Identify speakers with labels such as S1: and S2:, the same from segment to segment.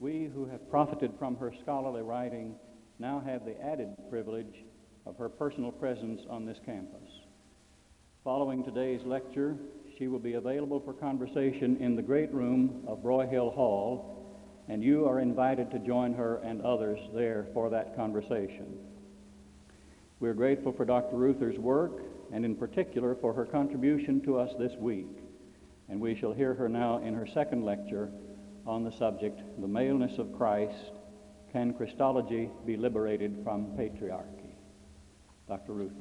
S1: We who have profited from her scholarly writing now have the added privilege of her personal presence on this campus. Following today's lecture, she will be available for conversation in the great room of Broyhill Hall, and you are invited to join her and others there for that conversation. We're grateful for Dr. Ruther's work, and in particular for her contribution to us this week, and we shall hear her now in her second lecture on the subject, The Maleness of Christ, Can Christology be Liberated from Patriarchy? Dr. Ruther.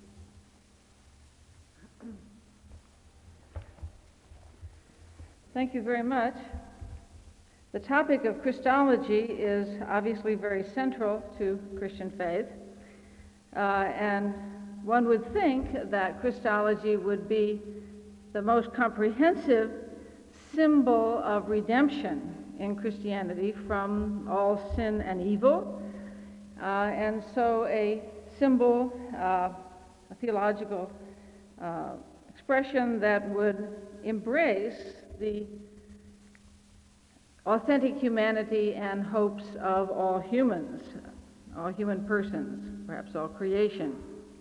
S2: Thank you very much. The topic of Christology is obviously very central to Christian faith, and one would think that Christology would be the most comprehensive symbol of redemption in Christianity from all sin and evil, and so a symbol, a theological expression that would embrace the authentic humanity and hopes of all humans, all human persons, perhaps all creation.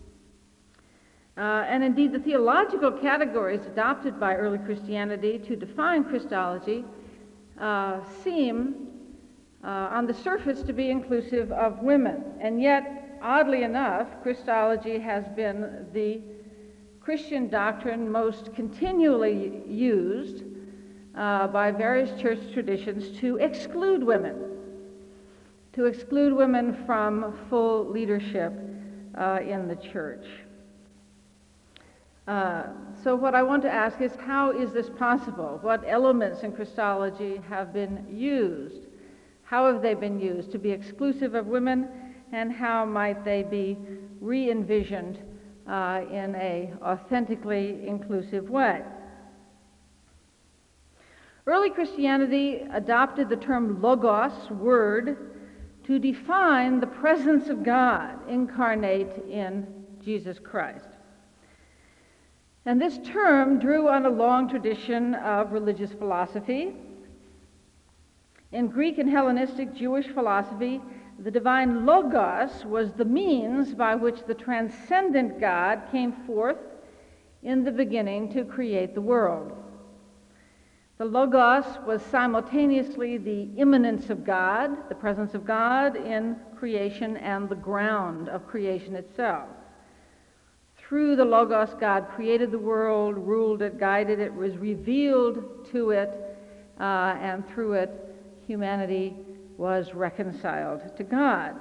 S2: And indeed, the theological categories adopted by early Christianity to define Christology seem, on the surface, to be inclusive of women. And yet, oddly enough, Christology has been the Christian doctrine most continually used by various church traditions to exclude women from full leadership in the church. So what I want to ask is, how is this possible? What elements in Christology have been used? How have they been used to be exclusive of women, and how might they be re-envisioned in an authentically inclusive way? Early Christianity adopted the term logos, word, to define the presence of God incarnate in Jesus Christ. And this term drew on a long tradition of religious philosophy. In Greek and Hellenistic Jewish philosophy, the divine logos was the means by which the transcendent God came forth in the beginning to create the world. The logos was simultaneously the immanence of God, the presence of God in creation, and the ground of creation itself. Through the logos, God created the world, ruled it, guided it, was revealed to it, and through it, humanity was reconciled to God.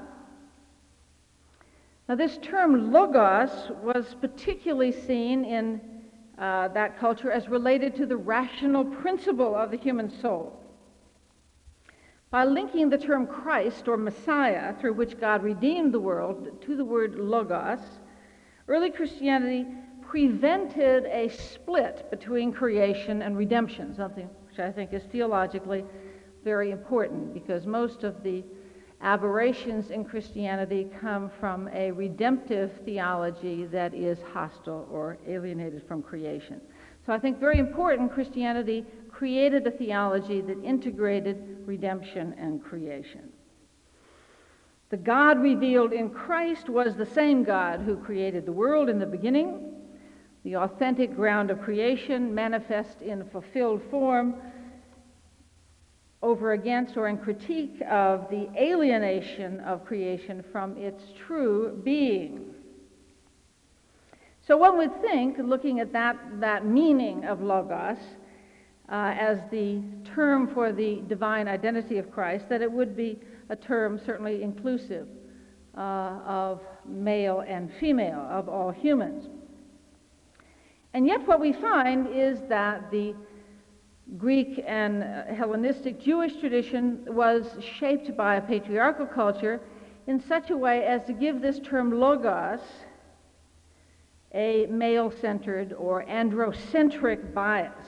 S2: Now, this term logos was particularly seen in that culture as related to the rational principle of the human soul. By linking the term Christ or Messiah, through which God redeemed the world, to the word logos, early Christianity prevented a split between creation and redemption, something which I think is theologically very important, because most of the aberrations in Christianity come from a redemptive theology that is hostile or alienated from creation. So I think very important, Christianity created a theology that integrated redemption and creation. The God revealed in Christ was the same God who created the world in the beginning, the authentic ground of creation manifest in fulfilled form, over against or in critique of the alienation of creation from its true being. So one would think, looking at that meaning of logos as the term for the divine identity of Christ, that it would be a term certainly inclusive of male and female, of all humans. And yet what we find is that the Greek and Hellenistic Jewish tradition was shaped by a patriarchal culture in such a way as to give this term logos a male-centered or androcentric bias.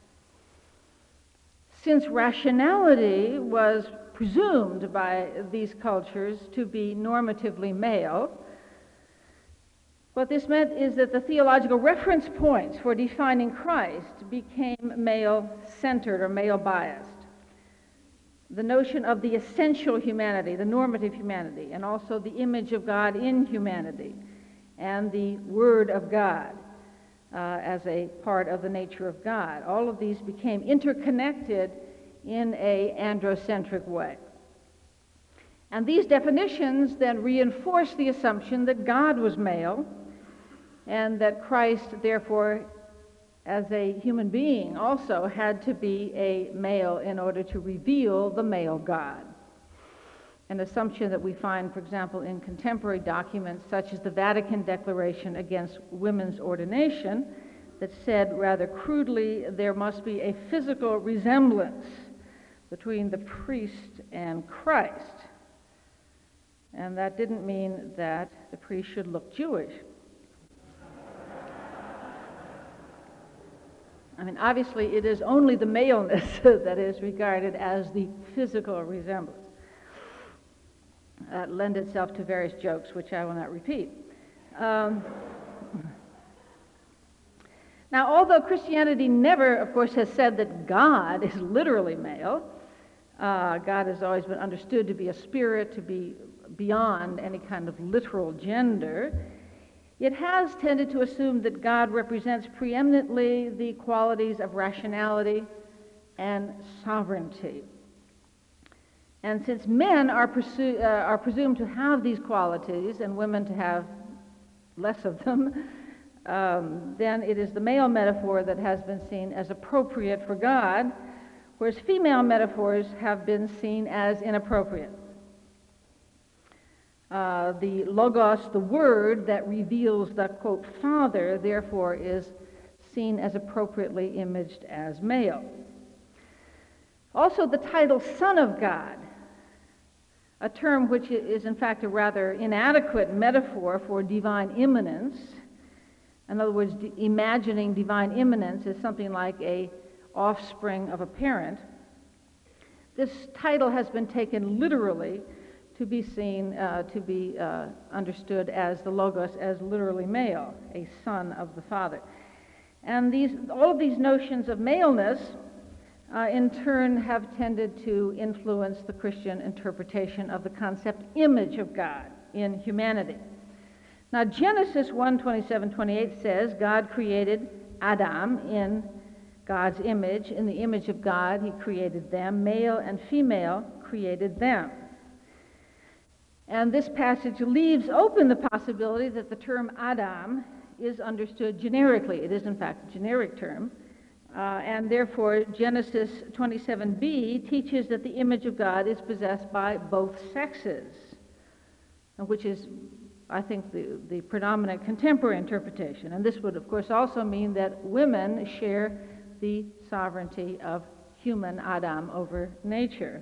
S2: Since rationality was presumed by these cultures to be normatively male, what this meant is that the theological reference points for defining Christ became male-centered or male-biased. the notion of the essential humanity, the normative humanity, and also the image of God in humanity, and the Word of God as a part of the nature of God. All of these became interconnected in an androcentric way. And these definitions then reinforce the assumption that God was male, and that Christ, therefore, as a human being, also had to be a male in order to reveal the male God. An assumption that we find, for example, in contemporary documents such as the Vatican Declaration against women's ordination, that said rather crudely there must be a physical resemblance between the priest and Christ. And that didn't mean that the priest should look Jewish. I mean, obviously it is only the maleness that is regarded as the physical resemblance. That lend itself to various jokes, which I will not repeat. Now, although Christianity never, of course, has said that God is literally male, God has always been understood to be a spirit, to be beyond any kind of literal gender, it has tended to assume that God represents preeminently the qualities of rationality and sovereignty. And since men are presumed to have these qualities and women to have less of them, then it is the male metaphor that has been seen as appropriate for God, whereas female metaphors have been seen as inappropriate. The logos, the word that reveals the, quote, Father, therefore is seen as appropriately imaged as male. Also, the title Son of God, a term which is in fact a rather inadequate metaphor for divine immanence. In other words, imagining divine immanence is something like a offspring of a parent. This title has been taken literally to be seen, to be understood as the logos, as literally male, a son of the Father. And all of these notions of maleness in turn have tended to influence the Christian interpretation of the concept image of God in humanity. Now, Genesis 1:27-28 says, God created Adam in God's image. In the image of God, he created them. Male and female created them. And this passage leaves open the possibility that the term Adam is understood generically. It is, in fact, a generic term. And therefore, Genesis 27b teaches that the image of God is possessed by both sexes, which is, I think, the predominant contemporary interpretation. And this would, of course, also mean that women share the sovereignty of human Adam over nature.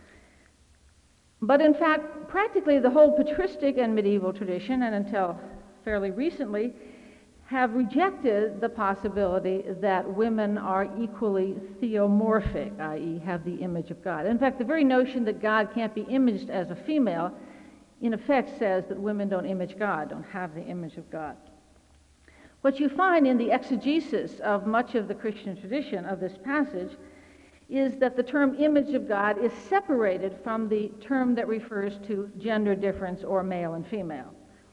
S2: But in fact, practically the whole patristic and medieval tradition, and until fairly recently, have rejected the possibility that women are equally theomorphic, i.e. have the image of God. In fact, the very notion that God can't be imaged as a female, in effect says that women don't image God, don't have the image of God. What you find in the exegesis of much of the Christian tradition of this passage is that the term image of God is separated from the term that refers to gender difference or male and female.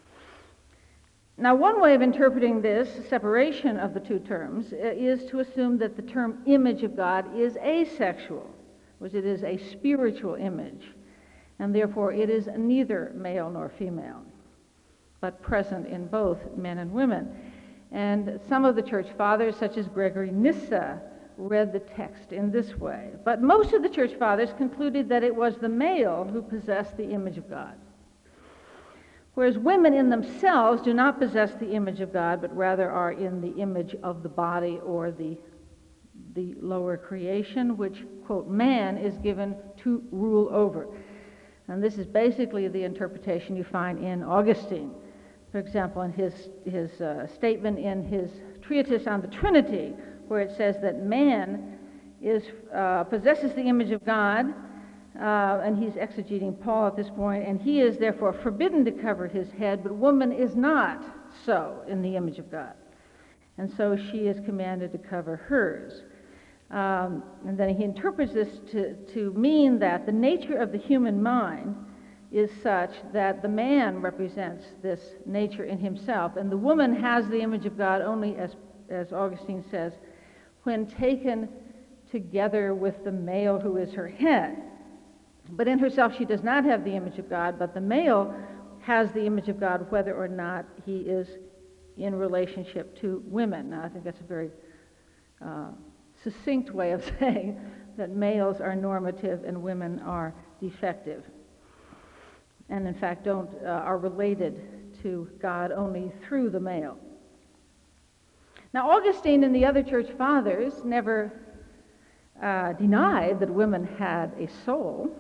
S2: Now, one way of interpreting this separation of the two terms is to assume that the term image of God is asexual, which it is a spiritual image, and therefore it is neither male nor female, but present in both men and women. And some of the church fathers, such as Gregory Nyssa, read the text in this way. But most of the church fathers concluded that it was the male who possessed the image of God, whereas women in themselves do not possess the image of God, but rather are in the image of the body or the lower creation, which, quote, man is given to rule over. And this is basically the interpretation you find in Augustine. For example, in his statement in his treatise on the Trinity, where it says that man possesses the image of God, and he's exegeting Paul at this point, and he is therefore forbidden to cover his head, but woman is not so in the image of God. And so she is commanded to cover hers. And then he interprets this to mean that the nature of the human mind is such that the man represents this nature in himself, and the woman has the image of God only, as Augustine says, when taken together with the male who is her head. But in herself she does not have the image of God, but the male has the image of God whether or not he is in relationship to women. Now, I think that's a very succinct way of saying that males are normative and women are defective, and in fact are related to God only through the male. Now, Augustine and the other church fathers never denied that women had a soul,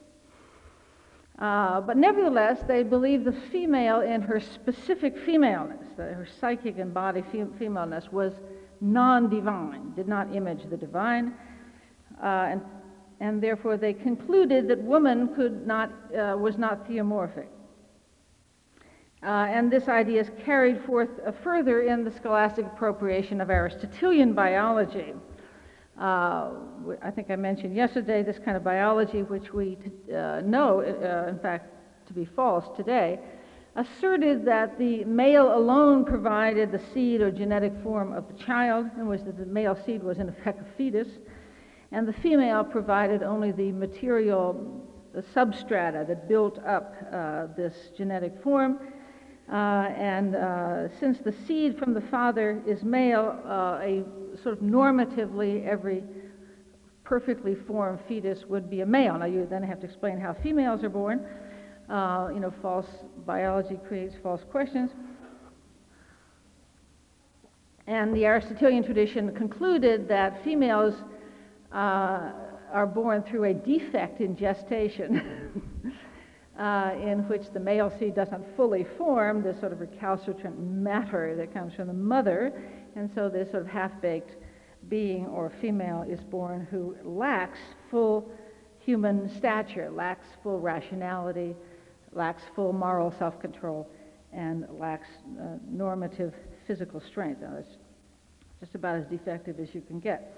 S2: but nevertheless they believed the female in her specific femaleness, that her psychic and body femaleness was non-divine, did not image the divine, and therefore they concluded that woman was not theomorphic. And this idea is carried forth further in the scholastic appropriation of Aristotelian biology. I think I mentioned yesterday this kind of biology, which we know, in fact, to be false today, asserted that the male alone provided the seed or genetic form of the child, in which the male seed was in effect a fetus, and the female provided only the material, the substrata that built up this genetic form. Since the seed from the father is male, a sort of normatively every perfectly formed fetus would be a male. Now you then have to explain how females are born. False biology creates false questions. And the Aristotelian tradition concluded that females are born through a defect in gestation in which the male seed doesn't fully form, this sort of recalcitrant matter that comes from the mother, and so this sort of half-baked being or female is born who lacks full human stature, lacks full rationality, lacks full moral self-control, and lacks normative physical strength. Now, it's just about as defective as you can get.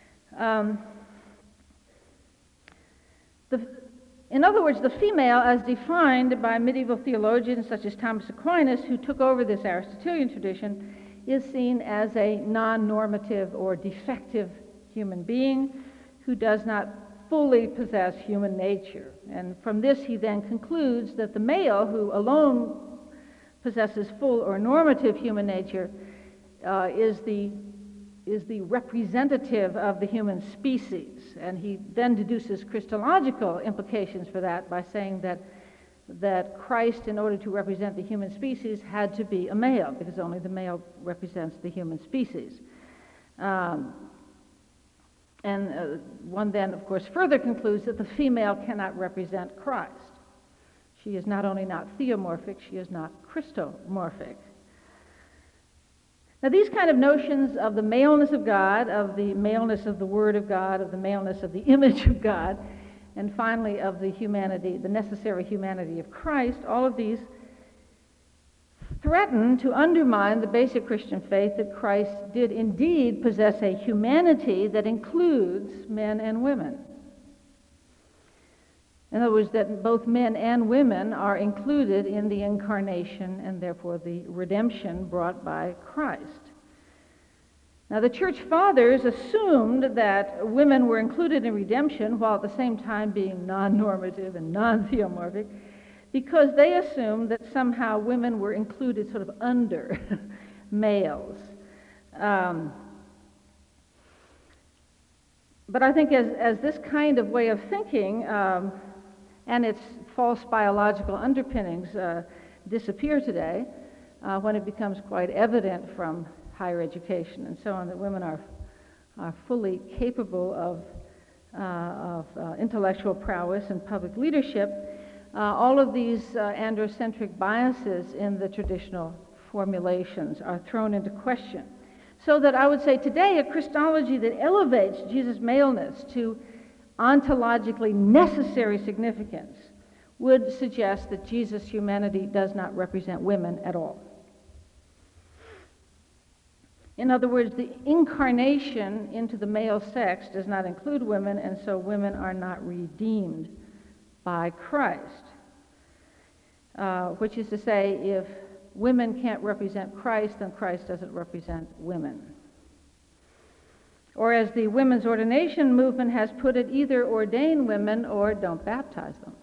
S2: In other words, the female, as defined by medieval theologians such as Thomas Aquinas, who took over this Aristotelian tradition, is seen as a non-normative or defective human being who does not fully possess human nature. And from this he then concludes that the male, who alone possesses full or normative human nature, is the representative of the human species. And he then deduces Christological implications for that by saying that Christ, in order to represent the human species, had to be a male, because only the male represents the human species. One then, of course, further concludes that the female cannot represent Christ. She is not only not theomorphic, she is not Christomorphic. Now, these kind of notions of the maleness of God, of the maleness of the Word of God, of the maleness of the image of God, and finally of the humanity, the necessary humanity of Christ, all of these threaten to undermine the basic Christian faith that Christ did indeed possess a humanity that includes men and women. In other words, that both men and women are included in the incarnation and therefore the redemption brought by Christ. Now, the church fathers assumed that women were included in redemption while at the same time being non-normative and non-theomorphic, because they assumed that somehow women were included sort of under males. But I think as this kind of way of thinking and its false biological underpinnings disappear today, when it becomes quite evident from higher education and so on that women are fully capable of intellectual prowess and public leadership, all of these androcentric biases in the traditional formulations are thrown into question. So that I would say today a Christology that elevates Jesus' maleness to ontologically necessary significance would suggest that Jesus' humanity does not represent women at all. In other words, the incarnation into the male sex does not include women, and so women are not redeemed by Christ. Which is to say, if women can't represent Christ, then Christ doesn't represent women. Or as the women's ordination movement has put it, either ordain women or don't baptize them.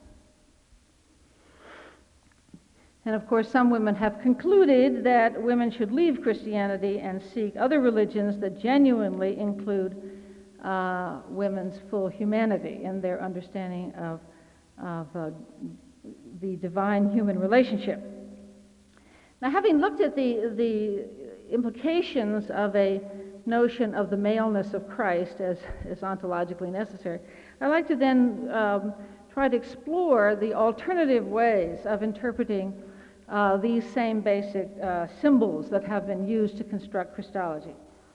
S2: And of course, some women have concluded that women should leave Christianity and seek other religions that genuinely include women's full humanity in their understanding of the divine human relationship. Now, having looked at the implications of a notion of the maleness of Christ as ontologically necessary, I'd like to then try to explore the alternative ways of interpreting these same basic symbols that have been used to construct Christology.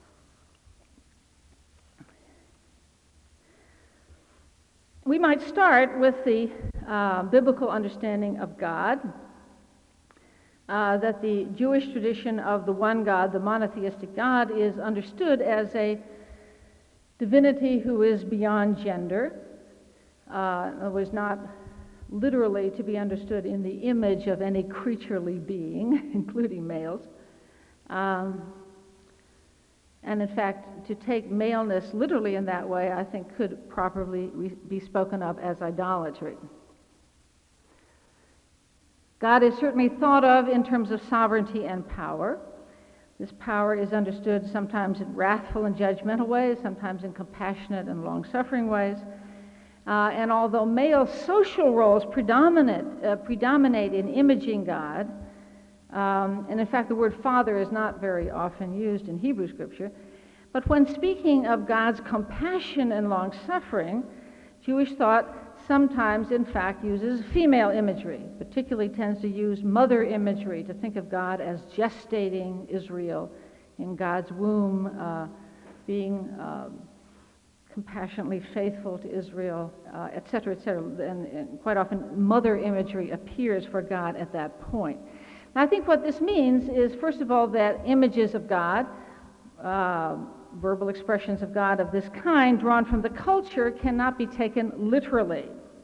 S2: We might start with the biblical understanding of God, that the Jewish tradition of the one God, the monotheistic God, is understood as a divinity who is beyond gender. It was not literally to be understood in the image of any creaturely being, including males. And in fact, to take maleness literally in that way, I think could properly be spoken of as idolatry. God is certainly thought of in terms of sovereignty and power. This power is understood sometimes in wrathful and judgmental ways, sometimes in compassionate and long-suffering ways. And although male social roles predominate in imaging God, and in fact the word father is not very often used in Hebrew Scripture, but when speaking of God's compassion and long-suffering, Jewish thought sometimes, in fact, uses female imagery, particularly tends to use mother imagery to think of God as gestating Israel in God's womb, being compassionately faithful to Israel, etc., etc. And quite often, mother imagery appears for God at that point. Now, I think what this means is, first of all, that images of God, verbal expressions of God of this kind drawn from the culture cannot be taken literally.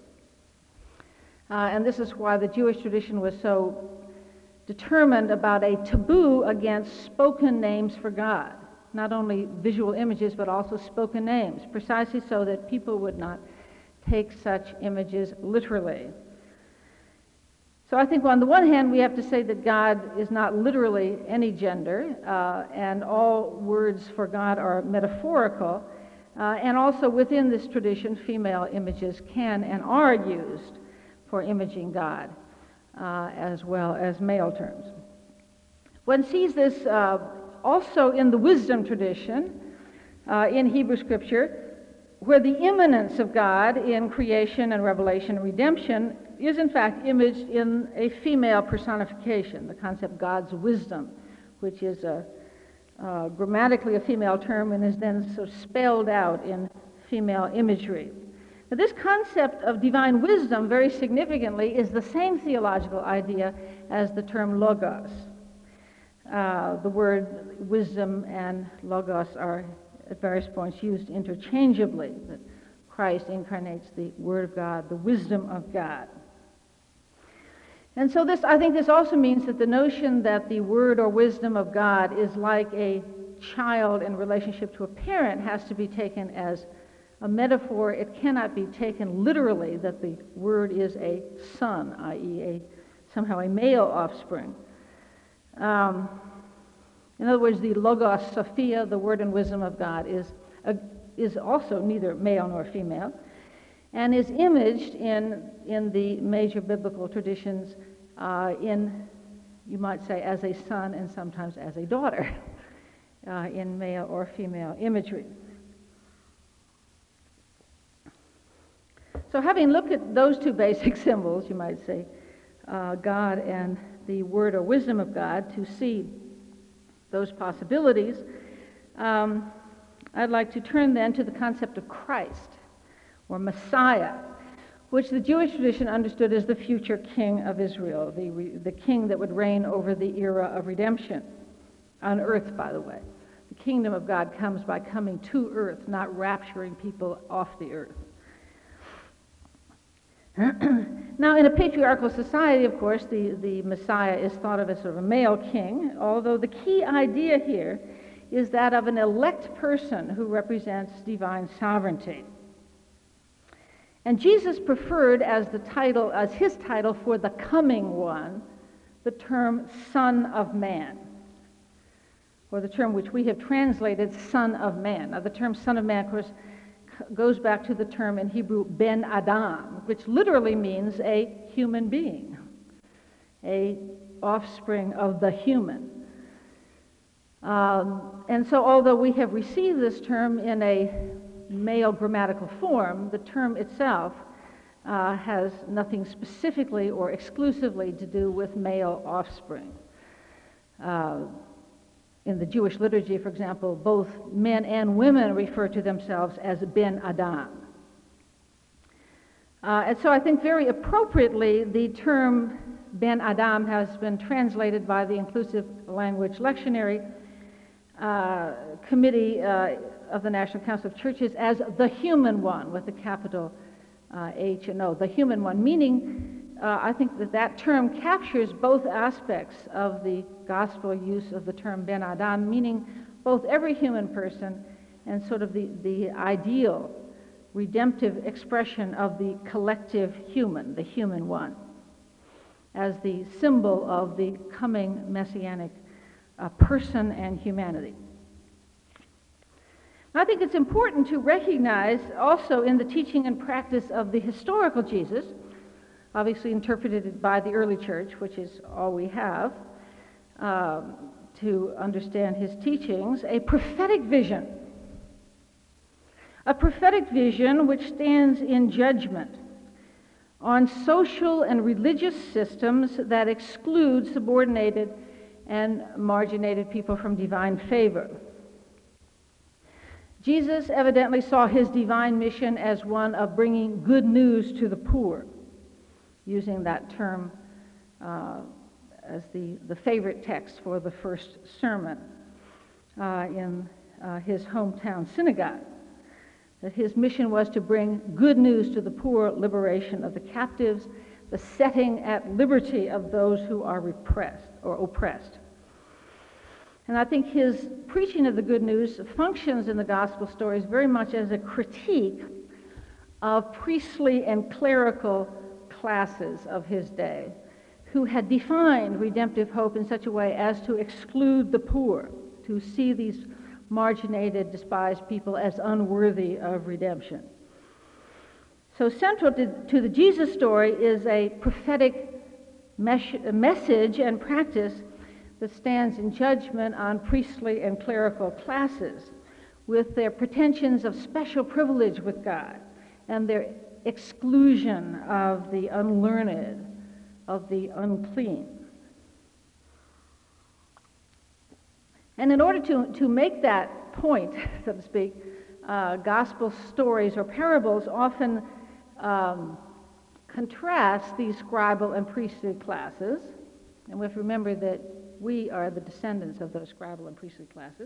S2: And this is why the Jewish tradition was so determined about a taboo against spoken names for God. Not only visual images, but also spoken names, precisely so that people would not take such images literally. So I think on the one hand, we have to say that God is not literally any gender, and all words for God are metaphorical, and also within this tradition, female images can and are used for imaging God, as well as male terms. One sees this also in the wisdom tradition in Hebrew Scripture, where the immanence of God in creation and revelation and redemption is in fact imaged in a female personification, the concept God's wisdom, which is grammatically a female term and is then sort of spelled out in female imagery. Now, this concept of divine wisdom, very significantly, is the same theological idea as the term logos. The word wisdom and logos are at various points used interchangeably, that Christ incarnates the Word of God, the wisdom of God. And so I think this also means that the notion that the word or wisdom of God is like a child in relationship to a parent has to be taken as a metaphor. It cannot be taken literally that the word is a son, i.e. somehow a male offspring. In other words, the Logos Sophia, the word and wisdom of God, is also neither male nor female, and is imaged in the major biblical traditions you might say, as a son and sometimes as a daughter, in male or female imagery. So having looked at those two basic symbols, you might say, God and the word or wisdom of God, to see those possibilities, I'd like to turn then to the concept of Christ, or Messiah, which the Jewish tradition understood as the future king of Israel, the king that would reign over the era of redemption, on earth, by the way. kingdom of God comes by coming to earth, not rapturing people off the earth. Now, in a patriarchal society, of course, the Messiah is thought of as sort of a male king, although the key idea here is that of an elect person who represents divine sovereignty. And Jesus preferred as his title for the coming one, the term Son of Man, or the term which we have translated Son of Man. Now, the term Son of Man, of course, goes back to the term in Hebrew Ben Adam, which literally means a human being, a offspring of the human. And so although we have received this term in a male grammatical form, the term itself has nothing specifically or exclusively to do with male offspring. In the Jewish liturgy, for example, both men and women refer to themselves as Ben Adam. And so I think very appropriately the term Ben Adam has been translated by the Inclusive Language Lectionary Committee of the National Council of Churches as the human one, with a capital H and O, the human one, meaning I think that term captures both aspects of the gospel use of the term Ben Adam, meaning both every human person and sort of the ideal redemptive expression of the collective human, the human one, as the symbol of the coming messianic person and humanity. I think it's important to recognize also in the teaching and practice of the historical Jesus, obviously interpreted by the early church, which is all we have to understand his teachings, a prophetic vision. A prophetic vision which stands in judgment on social and religious systems that exclude subordinated and marginated people from divine favor. Jesus evidently saw his divine mission as one of bringing good news to the poor, using that term as the favorite text for the first sermon in his hometown synagogue. That his mission was to bring good news to the poor, liberation of the captives, the setting at liberty of those who are repressed or oppressed. And I think his preaching of the good news functions in the gospel stories very much as a critique of priestly and clerical classes of his day who had defined redemptive hope in such a way as to exclude the poor, to see these marginated, despised people as unworthy of redemption. So central to the Jesus story is a prophetic message and practice that stands in judgment on priestly and clerical classes with their pretensions of special privilege with God and their exclusion of the unlearned, of the unclean. And in order to make that point, so to speak, gospel stories or parables often contrast these scribal and priestly classes. And we have to remember that we are the descendants of those scribal and priestly classes.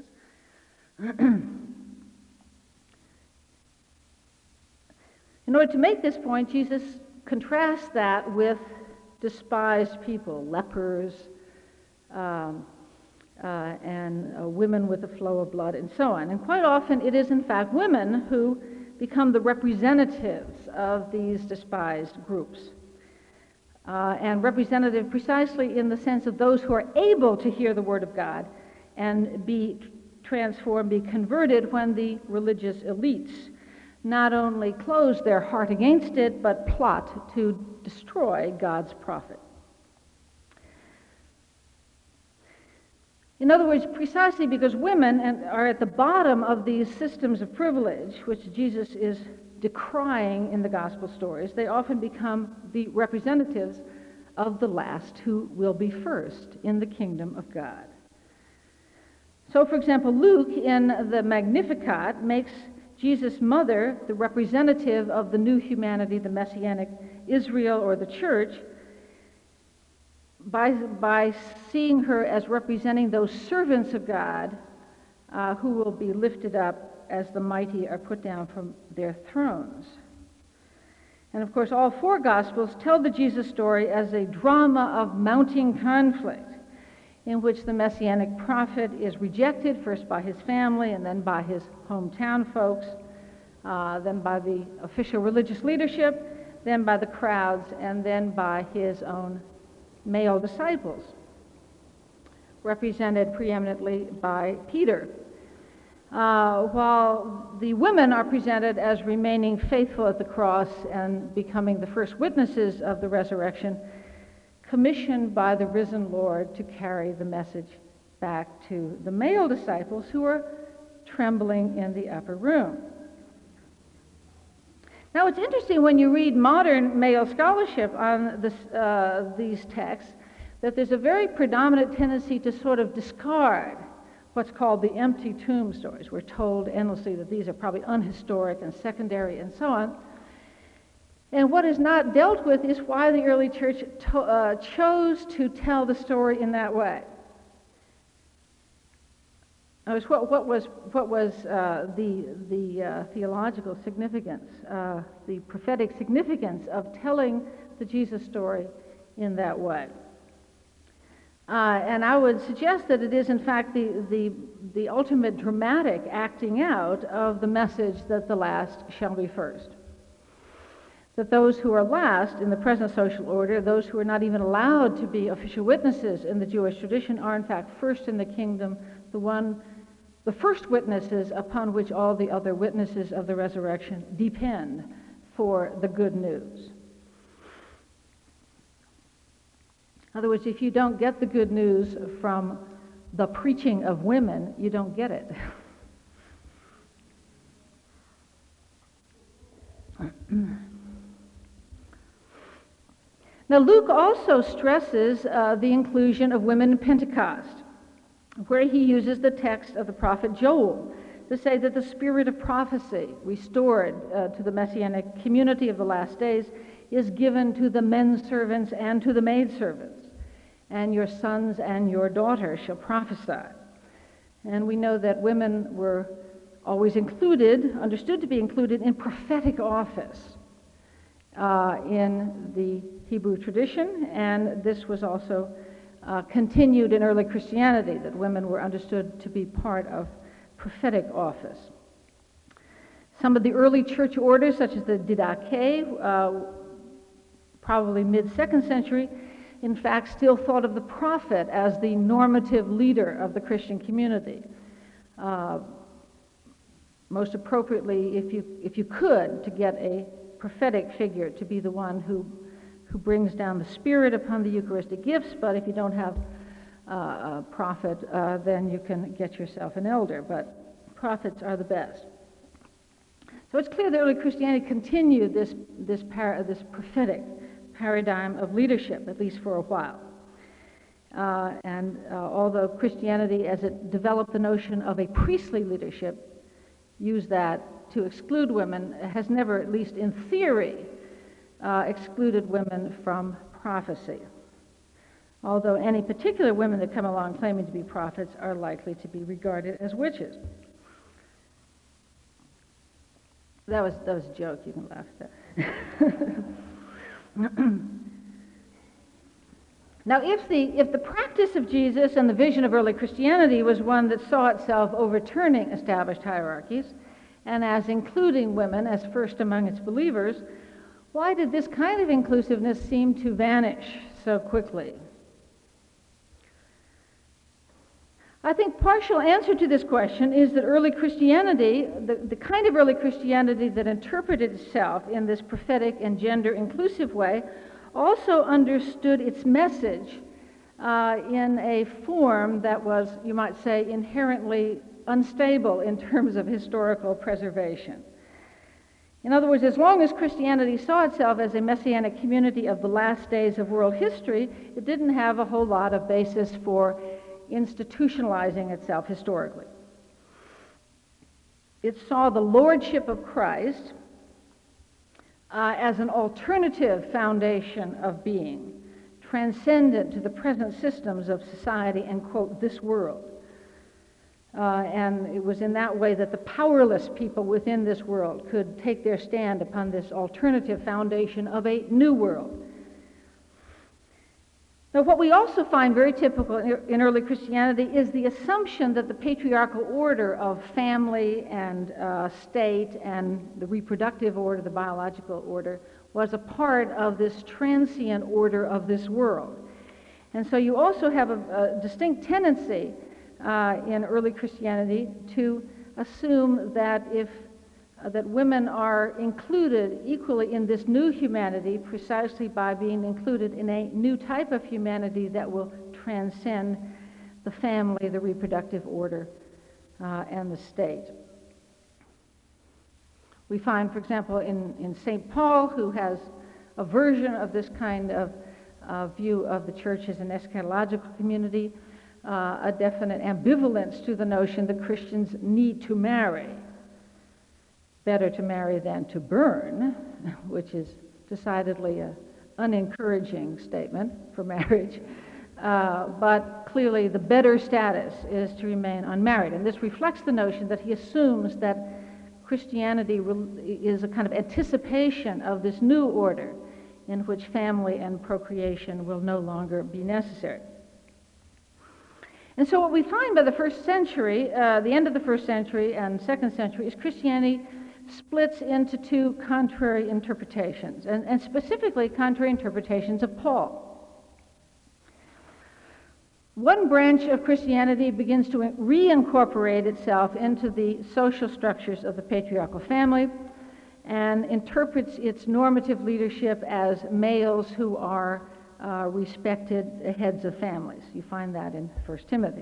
S2: In order to make this point, Jesus contrasts that with despised people, lepers, and women with a flow of blood, and so on. And quite often it is, in fact, women who become the representatives of these despised groups. And representative precisely in the sense of those who are able to hear the Word of God and be transformed, be converted when the religious elites not only close their heart against it, but plot to destroy God's prophet. In other words, precisely because women are at the bottom of these systems of privilege, which Jesus is decrying in the gospel stories, they often become the representatives of the last who will be first in the kingdom of God. So, for example, Luke in the Magnificat makes Jesus' mother the representative of the new humanity, the Messianic Israel or the church, by seeing her as representing those servants of God who will be lifted up as the mighty are put down from their thrones. And of course, all four Gospels tell the Jesus story as a drama of mounting conflict, in which the Messianic prophet is rejected first by his family and then by his hometown folks, then by the official religious leadership, then by the crowds, and then by his own male disciples, represented preeminently by Peter. While the women are presented as remaining faithful at the cross and becoming the first witnesses of the resurrection, commissioned by the risen Lord to carry the message back to the male disciples who are trembling in the upper room. Now, it's interesting when you read modern male scholarship on these texts that there's a very predominant tendency to sort of discard what's called the empty tomb stories. We're told endlessly that these are probably unhistoric and secondary and so on. And what is not dealt with is why the early church chose to tell the story in that way. What was the theological significance, the prophetic significance of telling the Jesus story in that way? And I would suggest that it is, in fact, the ultimate dramatic acting out of the message that the last shall be first. That those who are last in the present social order, those who are not even allowed to be official witnesses in the Jewish tradition, are in fact first in the kingdom, the first witnesses upon which all the other witnesses of the resurrection depend for the good news. In other words, if you don't get the good news from the preaching of women, you don't get it. Now, Luke also stresses the inclusion of women in Pentecost, where he uses the text of the prophet Joel to say that the spirit of prophecy restored to the Messianic community of the last days is given to the men servants and to the maid servants, and your sons and your daughters shall prophesy. And we know that women were always understood to be included in prophetic office in the Hebrew tradition, and this was also continued in early Christianity, that women were understood to be part of prophetic office. Some of the early church orders, such as the Didache, probably mid-2nd century, in fact still thought of the prophet as the normative leader of the Christian community. Most appropriately, if you could, to get a prophetic figure to be the one who brings down the Spirit upon the Eucharistic gifts, but if you don't have a prophet, then you can get yourself an elder, but prophets are the best. So it's clear that early Christianity continued this prophetic paradigm of leadership, at least for a while. And although Christianity, as it developed the notion of a priestly leadership, used that to exclude women, has never, at least in theory, excluded women from prophecy. Although any particular women that come along claiming to be prophets are likely to be regarded as witches. That was a joke. You can laugh at that. Now, if the practice of Jesus and the vision of early Christianity was one that saw itself overturning established hierarchies and as including women as first among its believers, why did this kind of inclusiveness seem to vanish so quickly? I think partial answer to this question is that early Christianity, the kind of early Christianity that interpreted itself in this prophetic and gender-inclusive way, also understood its message in a form that was, you might say, inherently unstable in terms of historical preservation. In other words, as long as Christianity saw itself as a messianic community of the last days of world history, it didn't have a whole lot of basis for institutionalizing itself historically. It saw the lordship of Christ as an alternative foundation of being, transcendent to the present systems of society and, quote, this world. And it was in that way that the powerless people within this world could take their stand upon this alternative foundation of a new world. Now, what we also find very typical in early Christianity is the assumption that the patriarchal order of family and state and the reproductive order, the biological order, was a part of this transient order of this world. And so you also have a distinct tendency in early Christianity to assume that that women are included equally in this new humanity precisely by being included in a new type of humanity that will transcend the family, the reproductive order, and the state. We find, for example, in St. Paul, who has a version of this kind of view of the church as an eschatological community, a definite ambivalence to the notion that Christians need to marry. Better to marry than to burn, which is decidedly an unencouraging statement for marriage. But clearly the better status is to remain unmarried. And this reflects the notion that he assumes that Christianity is a kind of anticipation of this new order in which family and procreation will no longer be necessary. And so what we find by the first century, the end of the first century and second century, is Christianity splits into two contrary interpretations, and specifically contrary interpretations of Paul. One branch of Christianity begins to reincorporate itself into the social structures of the patriarchal family and interprets its normative leadership as males who are respected heads of families. You find that in 1 Timothy.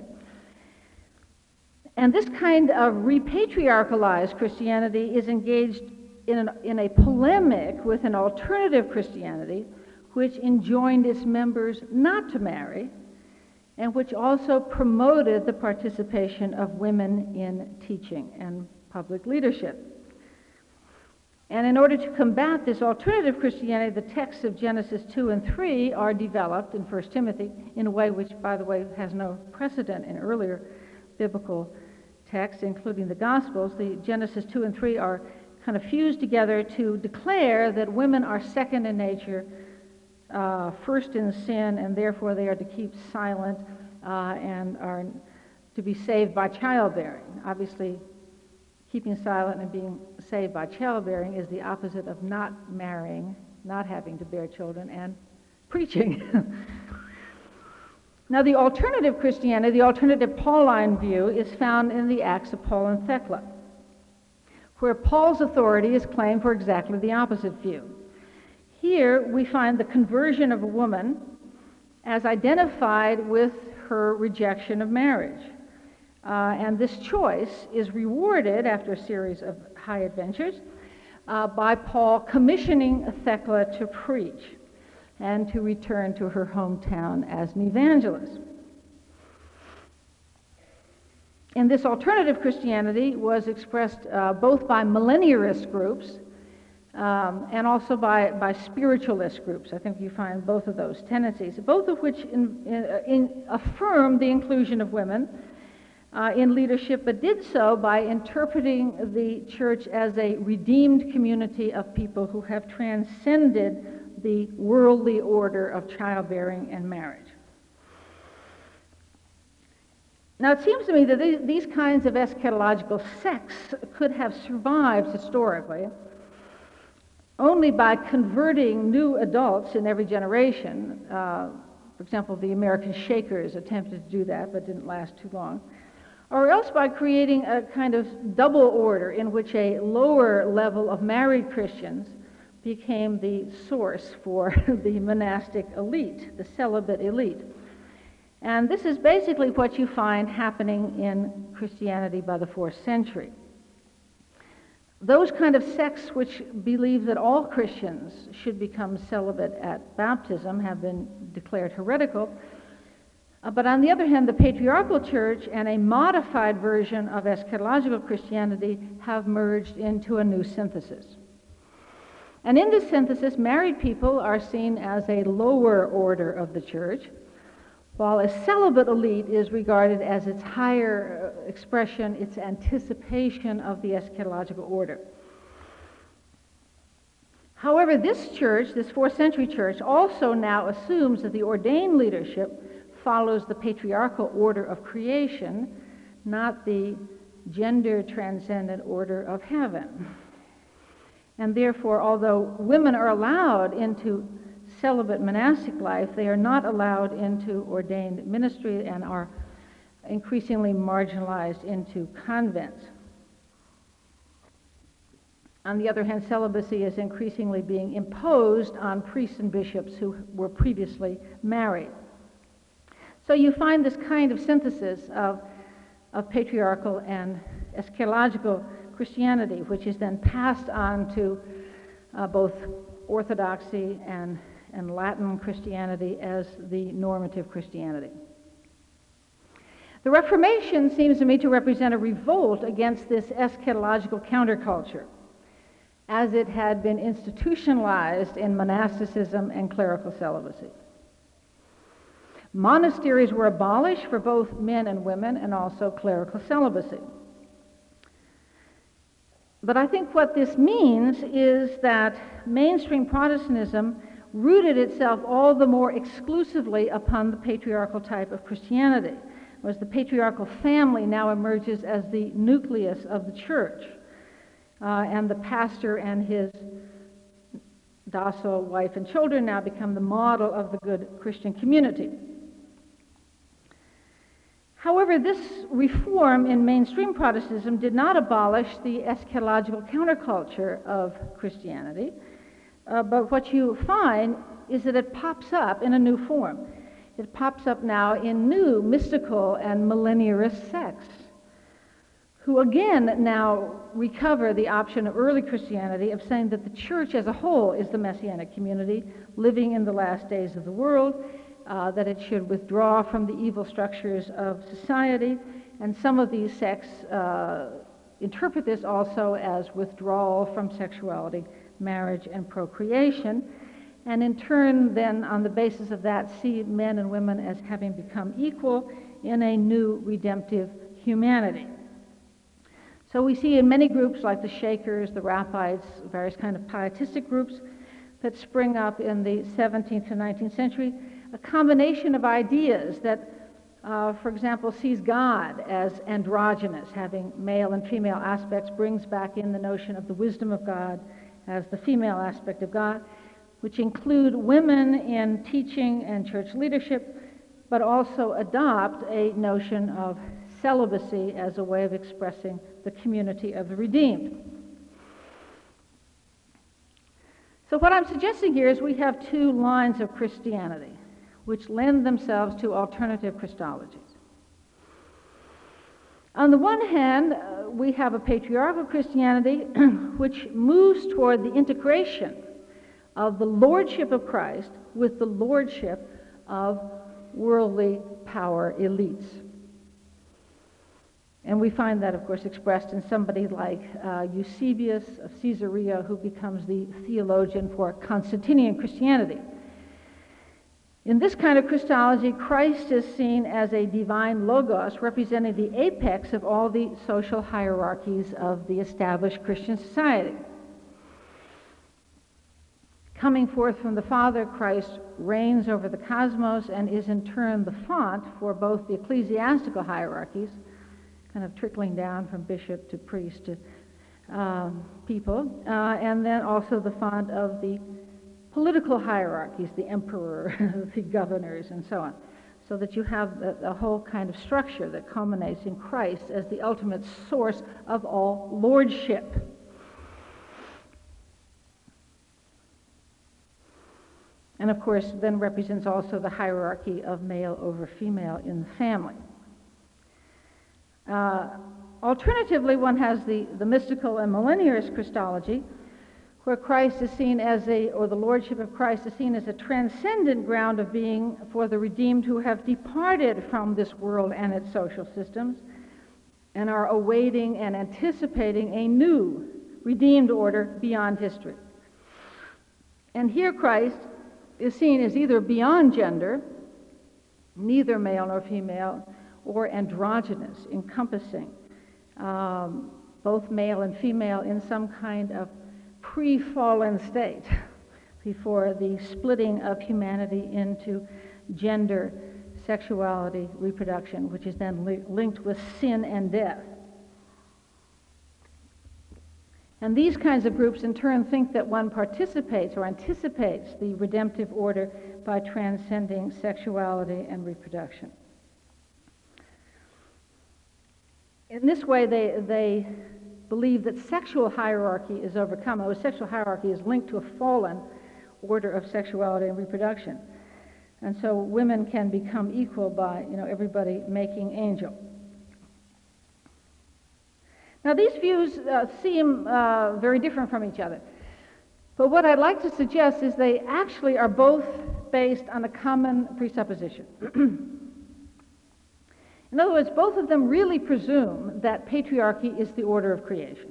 S2: And this kind of repatriarchalized Christianity is engaged in a polemic with an alternative Christianity which enjoined its members not to marry and which also promoted the participation of women in teaching and public leadership. And in order to combat this alternative Christianity, the texts of Genesis 2 and 3 are developed in 1 Timothy in a way which, by the way, has no precedent in earlier biblical texts, including the Gospels. The Genesis 2 and 3 are kind of fused together to declare that women are second in nature, first in sin, and therefore they are to keep silent and are to be saved by childbearing. Obviously, keeping silent and being saved by childbearing is the opposite of not marrying, not having to bear children, and preaching. Now, the alternative Christianity, the alternative Pauline view, is found in the Acts of Paul and Thecla, where Paul's authority is claimed for exactly the opposite view. Here, we find the conversion of a woman as identified with her rejection of marriage. And this choice is rewarded after a series of high adventures by Paul commissioning Thecla to preach and to return to her hometown as an evangelist. And this alternative Christianity was expressed both by millennialist groups and also by spiritualist groups. I think you find both of those tendencies, both of which affirm the inclusion of women in leadership, but did so by interpreting the church as a redeemed community of people who have transcended the worldly order of childbearing and marriage. Now, it seems to me that these kinds of eschatological sects could have survived historically only by converting new adults in every generation. For example, the American Shakers attempted to do that, but didn't last too long. Or else by creating a kind of double order in which a lower level of married Christians became the source for the monastic elite, the celibate elite. And this is basically what you find happening in Christianity by the 4th century. Those kind of sects which believe that all Christians should become celibate at baptism have been declared heretical. But on the other hand, the patriarchal church and a modified version of eschatological Christianity have merged into a new synthesis. And in this synthesis, married people are seen as a lower order of the church, while a celibate elite is regarded as its higher expression, its anticipation of the eschatological order. However, this church, this 4th century church, also now assumes that the ordained leadership follows the patriarchal order of creation, not the gender-transcendent order of heaven. And therefore, although women are allowed into celibate monastic life, they are not allowed into ordained ministry and are increasingly marginalized into convents. On the other hand, celibacy is increasingly being imposed on priests and bishops who were previously married. So you find this kind of synthesis of patriarchal and eschatological Christianity, which is then passed on to both Orthodoxy and Latin Christianity as the normative Christianity. The Reformation seems to me to represent a revolt against this eschatological counterculture, as it had been institutionalized in monasticism and clerical celibacy. Monasteries were abolished for both men and women, and also clerical celibacy. But I think what this means is that mainstream Protestantism rooted itself all the more exclusively upon the patriarchal type of Christianity, whereas the patriarchal family now emerges as the nucleus of the church. And the pastor and his docile wife and children now become the model of the good Christian community. However, this reform in mainstream Protestantism did not abolish the eschatological counterculture of Christianity, but what you find is that it pops up in a new form. It pops up now in new mystical and millenniarist sects, who again now recover the option of early Christianity of saying that the church as a whole is the messianic community living in the last days of the world, that it should withdraw from the evil structures of society, and some of these sects interpret this also as withdrawal from sexuality, marriage, and procreation, and in turn then on the basis of that see men and women as having become equal in a new redemptive humanity. So we see in many groups like the Shakers, the Rappites, various kind of pietistic groups that spring up in the 17th to 19th century, a combination of ideas that, for example, sees God as androgynous, having male and female aspects, brings back in the notion of the wisdom of God as the female aspect of God, which include women in teaching and church leadership, but also adopt a notion of celibacy as a way of expressing the community of the redeemed. So what I'm suggesting here is we have two lines of Christianity which lend themselves to alternative Christologies. On the one hand, we have a patriarchal Christianity which moves toward the integration of the lordship of Christ with the lordship of worldly power elites. And we find that, of course, expressed in somebody like Eusebius of Caesarea, who becomes the theologian for Constantinian Christianity. In this kind of Christology, Christ is seen as a divine logos representing the apex of all the social hierarchies of the established Christian society. Coming forth from the Father, Christ reigns over the cosmos and is in turn the font for both the ecclesiastical hierarchies, kind of trickling down from bishop to priest to people, and then also the font of the political hierarchies, the emperor, the governors, and so on, so that you have the whole kind of structure that culminates in Christ as the ultimate source of all lordship. And of course, then represents also the hierarchy of male over female in the family. Alternatively, one has the mystical and millenniarist Christology, where Christ is seen as or the lordship of Christ is seen as a transcendent ground of being for the redeemed who have departed from this world and its social systems and are awaiting and anticipating a new redeemed order beyond history. And here Christ is seen as either beyond gender neither male nor female, or androgynous, encompassing both male and female in some kind of pre-fallen state before the splitting of humanity into gender, sexuality, reproduction, which is then linked with sin and death. And these kinds of groups in turn think that one participates or anticipates the redemptive order by transcending sexuality and reproduction. In this way, they believe that sexual hierarchy is overcome. Although sexual hierarchy is linked to a fallen order of sexuality and reproduction. And so women can become equal by, everybody making angel. Now, these views seem very different from each other. But what I'd like to suggest is they actually are both based on a common presupposition. In other words, both of them really presume that patriarchy is the order of creation.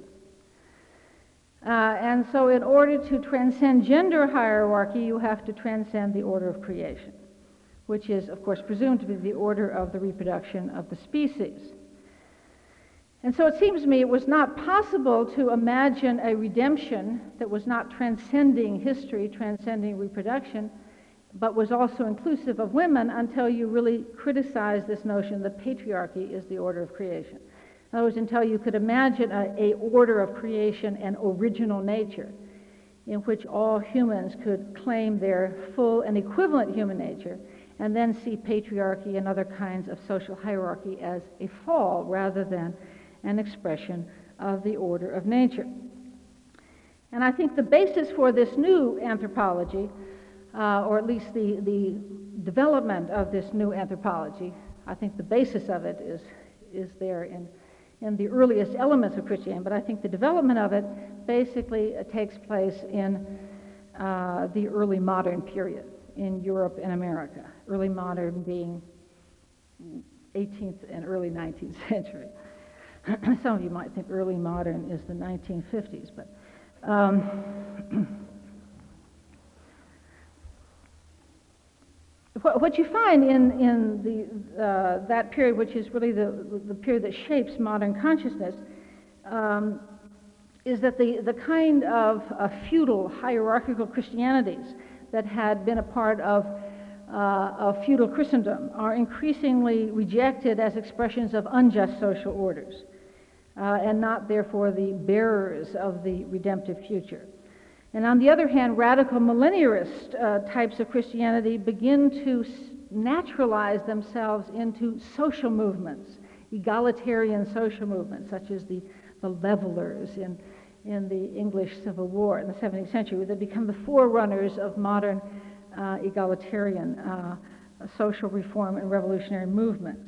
S2: And so in order to transcend gender hierarchy, you have to transcend the order of creation, which is, of course, presumed to be the order of the reproduction of the species. And so it seems to me it was not possible to imagine a redemption that was not transcending history, transcending reproduction, but was also inclusive of women until you really criticize this notion that patriarchy is the order of creation. In other words, until you could imagine a order of creation and original nature in which all humans could claim their full and equivalent human nature, and then see patriarchy and other kinds of social hierarchy as a fall rather than an expression of the order of nature. And I think the basis for this new anthropology, or at least the development of this new anthropology, I think the basis of it is there in the earliest elements of Christianity, but I think the development of it basically takes place in the early modern period in Europe and America, early modern being 18th and early 19th century. Some of you might think early modern is the 1950s, but what you find in that period, which is really the period that shapes modern consciousness, is that the kind of feudal hierarchical Christianities that had been a part of feudal Christendom are increasingly rejected as expressions of unjust social orders, and not therefore the bearers of the redemptive future. And on the other hand, radical millennialist types of Christianity begin to naturalize themselves into social movements, egalitarian social movements, such as the levelers in the English Civil War in the 17th century. They become the forerunners of modern egalitarian social reform and revolutionary movements.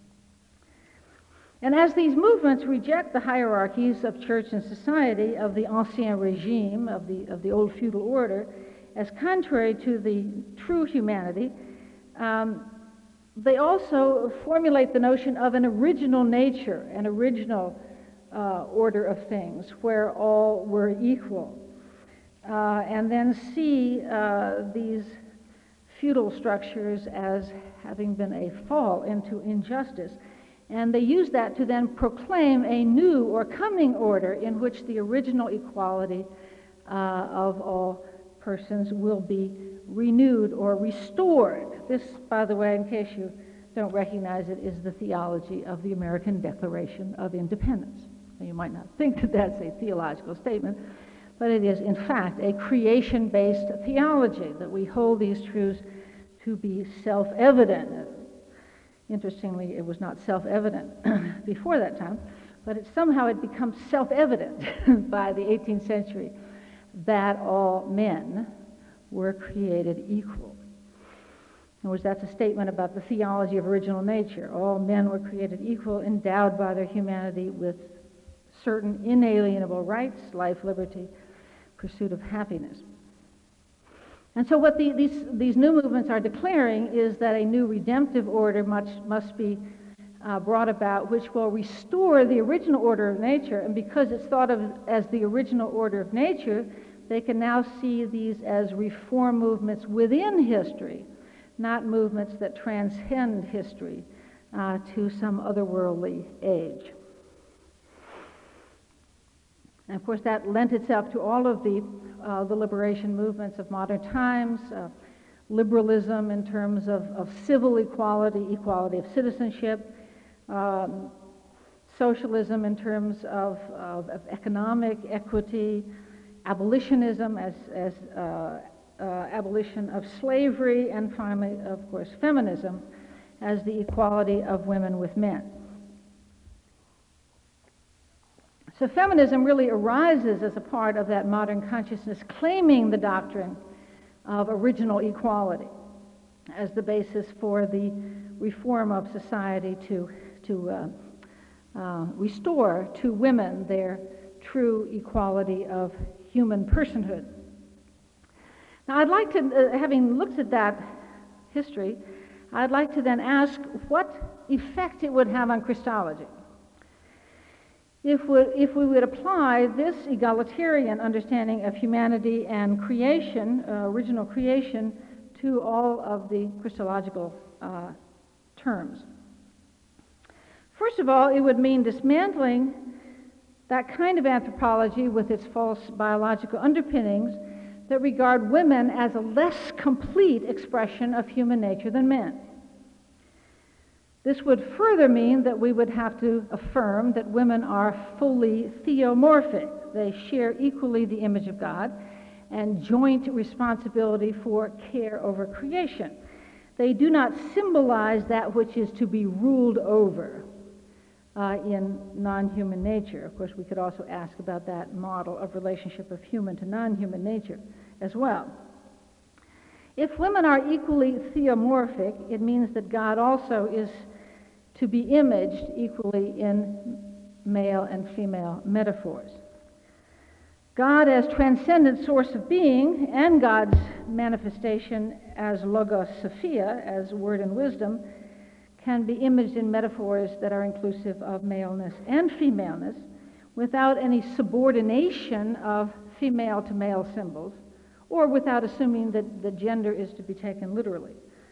S2: And as these movements reject the hierarchies of church and society, of the ancien régime, of the old feudal order, as contrary to the true humanity, they also formulate the notion of an original nature, an original order of things, where all were equal, and then see these feudal structures as having been a fall into injustice. And they use that to then proclaim a new or coming order in which the original equality of all persons will be renewed or restored. This, by the way, in case you don't recognize it, is the theology of the American Declaration of Independence. Now, you might not think that that's a theological statement, but it is, in fact, a creation-based theology, that we hold these truths to be self-evident. Interestingly, it was not self-evident before that time, but somehow it becomes self-evident by the 18th century that all men were created equal. In other words, that's a statement about the theology of original nature. All men were created equal, endowed by their humanity with certain inalienable rights, life, liberty, pursuit of happiness. And so what these new movements are declaring is that a new redemptive order must be brought about, which will restore the original order of nature. And because it's thought of as the original order of nature, they can now see these as reform movements within history not movements that transcend history to some otherworldly age. And of course, that lent itself to all of the liberation movements of modern times, liberalism in terms of civil equality, equality of citizenship, socialism in terms of economic equity, abolitionism as abolition of slavery, and finally, of course, feminism as the equality of women with men. So feminism really arises as a part of that modern consciousness claiming the doctrine of original equality as the basis for the reform of society to restore to women their true equality of human personhood. Now I'd like to, having looked at that history, I'd like to then ask what effect it would have on Christology if we would apply this egalitarian understanding of humanity and creation, original creation, to all of the Christological terms. First of all, it would mean dismantling that kind of anthropology with its false biological underpinnings that regard women as a less complete expression of human nature than men. This would further mean that we would have to affirm that women are fully theomorphic. They share equally the image of God and joint responsibility for care over creation. They do not symbolize that which is to be ruled over in non-human nature. Of course, we could also ask about that model of relationship of human to non-human nature as well. If women are equally theomorphic, it means that God also is to be imaged equally in male and female metaphors. God as transcendent source of being and God's manifestation as Logos Sophia, as word and wisdom, can be imaged in metaphors that are inclusive of maleness and femaleness without any subordination of female to male symbols, or without assuming that the gender is to be taken literally.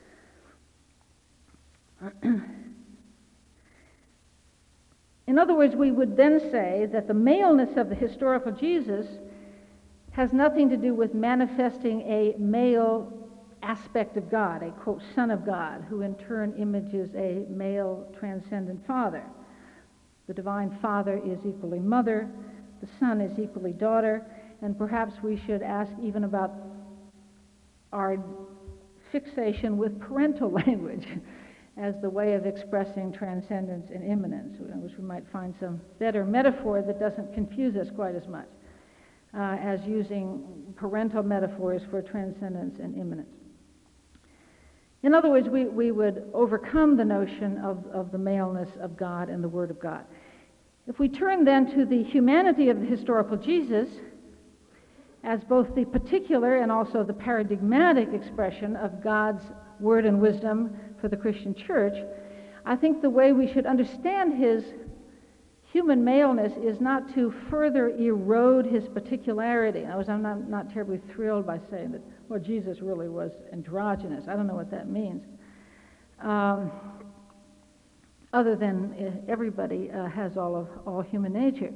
S2: In other words, we would then say that the maleness of the historical Jesus has nothing to do with manifesting a male aspect of God, a, quote, Son of God, who in turn images a male transcendent Father. The Divine Father is equally mother, the Son is equally daughter, and perhaps we should ask even about our fixation with parental language as the way of expressing transcendence and immanence, which we might find some better metaphor that doesn't confuse us quite as much as using parental metaphors for transcendence and immanence. In other words, we would overcome the notion of the maleness of God and the Word of God. If we turn then to the humanity of the historical Jesus as both the particular and also the paradigmatic expression of God's word and wisdom for the Christian church, I think the way we should understand his human maleness is not to further erode his particularity. I'm not terribly thrilled by saying that, well, Jesus really was androgynous. I don't know what that means. Other than everybody has all human nature.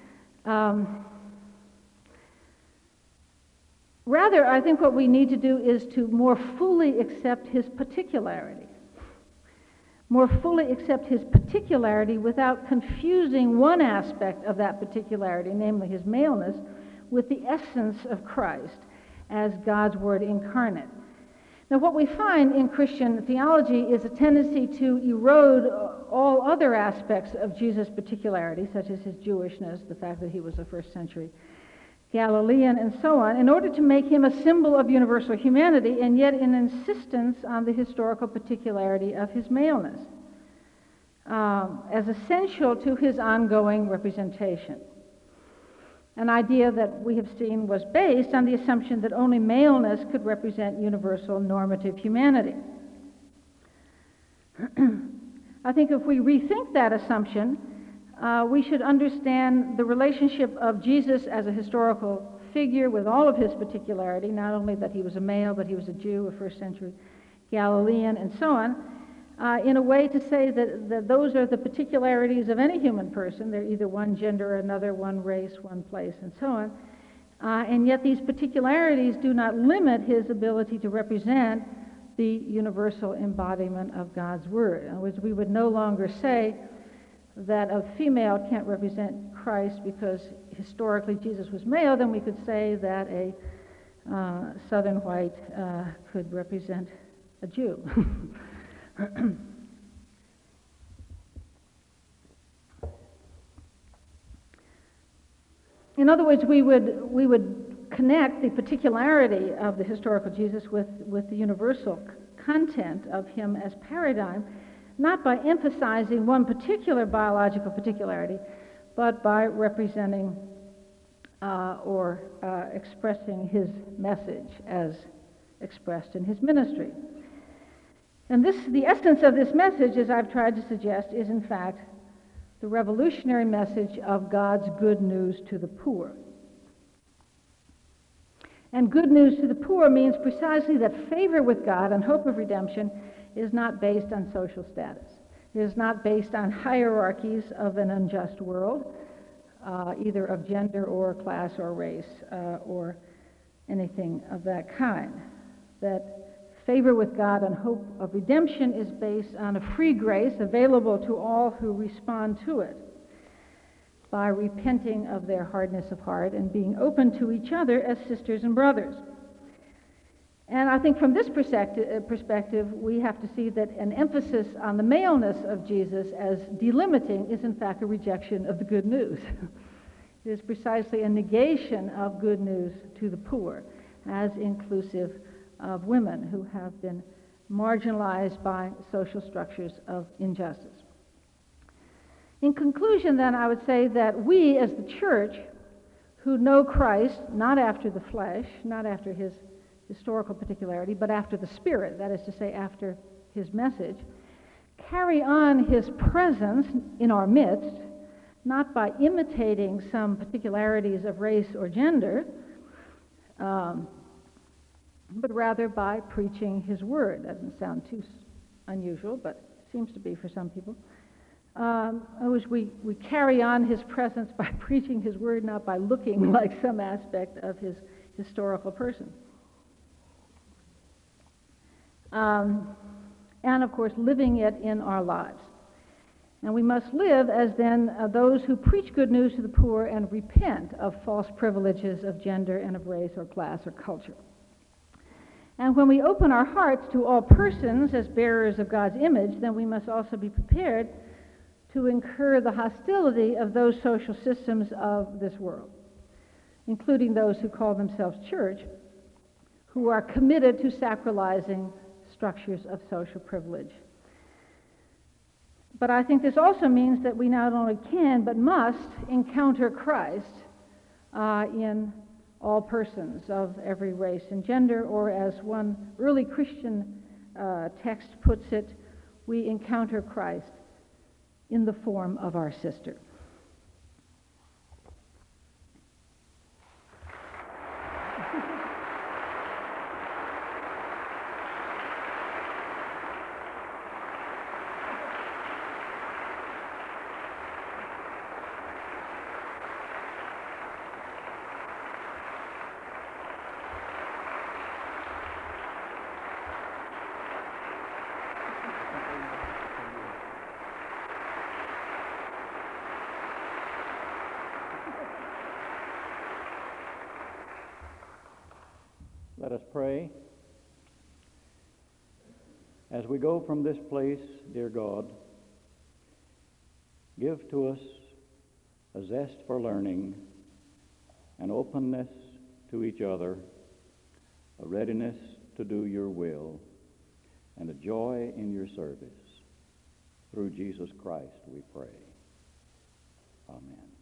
S2: Rather, I think what we need to do is to more fully accept his particularity. More fully accept his particularity without confusing one aspect of that particularity, namely his maleness, with the essence of Christ as God's Word incarnate. Now, what we find in Christian theology is a tendency to erode all other aspects of Jesus' particularity, such as his Jewishness, the fact that he was a first century Galilean, and so on, in order to make him a symbol of universal humanity, and yet an insistence on the historical particularity of his maleness as essential to his ongoing representation. An idea that we have seen was based on the assumption that only maleness could represent universal normative humanity. I think if we rethink that assumption, we should understand the relationship of Jesus as a historical figure with all of his particularity, not only that he was a male, but he was a Jew, a first century Galilean, and so on, in a way to say that those are the particularities of any human person. They're either one gender or another, one race, one place, and so on. And yet these particularities do not limit his ability to represent the universal embodiment of God's Word. In other words, we would no longer say that a female can't represent Christ because historically Jesus was male. Then we could say that a Southern white could represent a Jew. In other words, we would connect the particularity of the historical Jesus with the universal content of him as paradigm, not by emphasizing one particular biological particularity, but by representing or expressing his message as expressed in his ministry. And the essence of this message, as I've tried to suggest, is in fact the revolutionary message of God's good news to the poor. And good news to the poor means precisely that favor with God and hope of redemption is not based on social status. It is not based on hierarchies of an unjust world, either of gender or class or race or anything of that kind. That favor with God and hope of redemption is based on a free grace available to all who respond to it by repenting of their hardness of heart and being open to each other as sisters and brothers. And I think from this perspective, we have to see that an emphasis on the maleness of Jesus as delimiting is in fact a rejection of the good news. It is precisely a negation of good news to the poor as inclusive of women who have been marginalized by social structures of injustice. In conclusion, then, I would say that we as the church who know Christ not after the flesh, not after his historical particularity, but after the Spirit, that is to say, after his message, carry on his presence in our midst, not by imitating some particularities of race or gender, but rather by preaching his word. That doesn't sound too unusual, but it seems to be for some people. We carry on his presence by preaching his word, not by looking like some aspect of his historical person. And of course, living it in our lives. And we must live as then those who preach good news to the poor and repent of false privileges of gender and of race or class or culture. And when we open our hearts to all persons as bearers of God's image, then we must also be prepared to incur the hostility of those social systems of this world, including those who call themselves church, who are committed to sacralizing structures of social privilege. But I think this also means that we not only can, but must encounter Christ in all persons of every race and gender, or as one early Christian text puts it, we encounter Christ in the form of our sister.
S1: Let us pray. As we go from this place, dear God, give to us a zest for learning, an openness to each other, a readiness to do your will, and a joy in your service. Through Jesus Christ we pray. Amen.